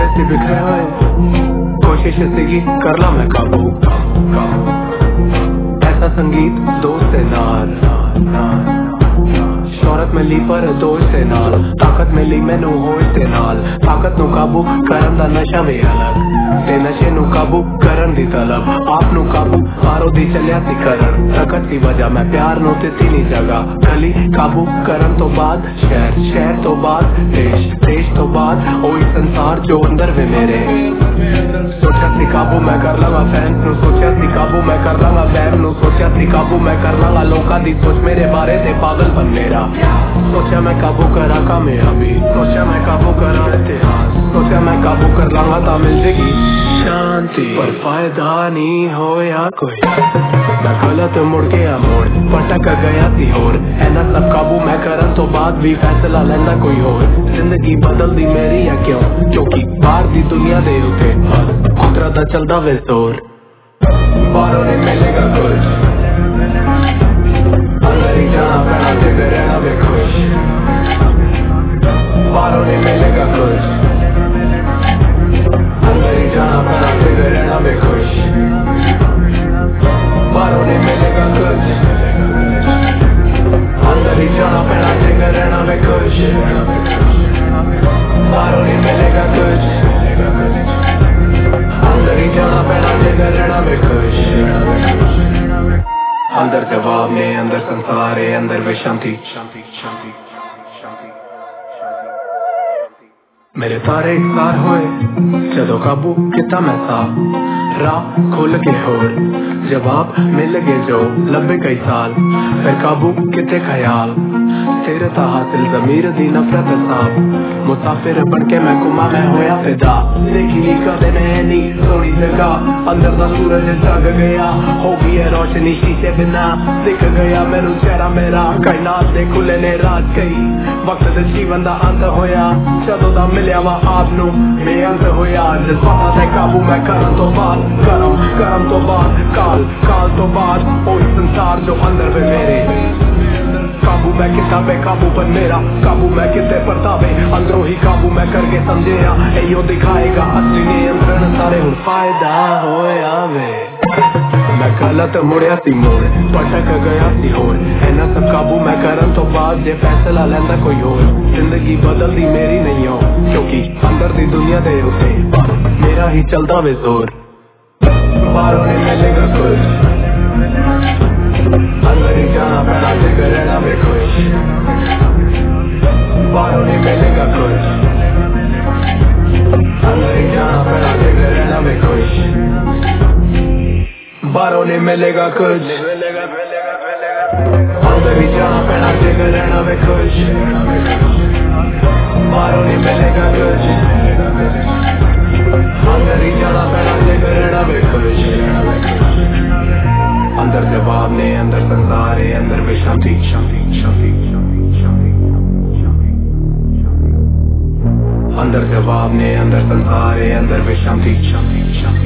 ऐसे बिखरे हुए कोशिश सीगी कर ला मैं काबू, ऐसा संगीत दोस्त से नाल शौहरत मिली पर दोष से नाल ताकत मिली मैनू होश से नाल ताकत नू काबू करन दा नशा वे अलग ते नशे नू काबू करन दी तलब आप नू काबू मारो दी चलिया सी करन ताकत दी वजह मैं प्यार नू दिती नी जगह गली काबू करन तो बाद शहर शहर तो बाद देश देश तो बाद ओही संसार जो अंदर वे मेरे सोचा सी काबू मैं कर लगा फैंस नू सोचा सी काबू मैं कर लगा वैब नू सोचा सी काबू मैं कर लगा लोका दी सोच मेरे बारे ते पागल बन मेरा सोचा मैं काबू करा कामयाबी सोचा मैं काबू करा इतिहास सोचा मैं काबू कर लांगा ता मिल जाएगी शांति पर फायदा नहीं होया कोई मैं गलत मुड़ गया मोड़ पटक गया सी होर ऐना सब काबू मैं करन तो बाद भी फैसला लेंदा कोई होर जिंदगी बदल दी मेरी है क्यों क्योंकि बाहर दी दुनिया दे उते कुदरत दा चलदा वे जोर बाहरों नहीं मिलेगा कुछ अंदर ही जाना पैना ते रहना वे खुश बाहरों नहीं मिलेगा कुछ अंदर ही जाना पैना ते रहना वे खुश बाहरों नहीं मिलेगा कुछ अंदर ही जाना पैना ते रहना वे खुश बाहरों नहीं मिलेगा कुछ अंदर ही जाना पैना ते रहना वे खुश अंदर जवाब ने अंदर संसार है अंदर वे शांति शांति शांति शांति मेरे तारे इकसार होए जदों काबू किता मैं सा राह खुल के होर जवाब मिल गए जो लंबे कई साल फिर काबू किते ख्याल तेरे ता हासिल ज़मीर दी नफरत साब मुसाफिर बन के मैं घुमा मैं होया फिदा देखी नी कदे नैनी सोनी जगह अंदर दा सूरज जग गया हो गई है रोशनी शीशे बिना दिख गया मेरू चेहरा मेरा कायनात दे खुले ने रात कई वक्त दे जीवन दा अंत होया जदों दा मिलिया वा आप नू बेअंत होया जज्बातां दे काबू मैं करन तो बाद करम तो बाद काल तो बाद ओही संसार जो अंदर वे मेरे काबू मैं किता बेकाबू पर मेरा काबू मैं किते परतावे अंदरों ही काबू मैं करके समझेया एयो दिखाएगा असली नियंत्रण सारे हुण फायदा होया वे मैं गलत मुड़िया सी मोड़ पटक गया सी होर ऐना सब काबू मैं करन तो बाद जे फैसला लेंदा कोई होर जिंदगी बदल दी मेरी नहीं हो क्योंकि अंदर दी दुनिया दे उते मेरा ही चलदा वे जोर बाहरों नहीं मिलेगा कुछ अंदर ही जाना पैना ते रहना वे खुश बाहरों नहीं मिलेगा कुछ अंदर ही जाना पैना ते रहना वे खुश बाहरों नहीं मिलेगा कुछ अंदर ही जाना पैना ते रहना वे खुश बाहरों नहीं मिलेगा कुछ अंदर ही जाना पैना ते रहना वे खुश अंदर जवाब ने अंदर संसार है अंदर वे शांति शांति शांति अंदर जवाब ने अंदर संसार है अंदर वे शांति शांति शांति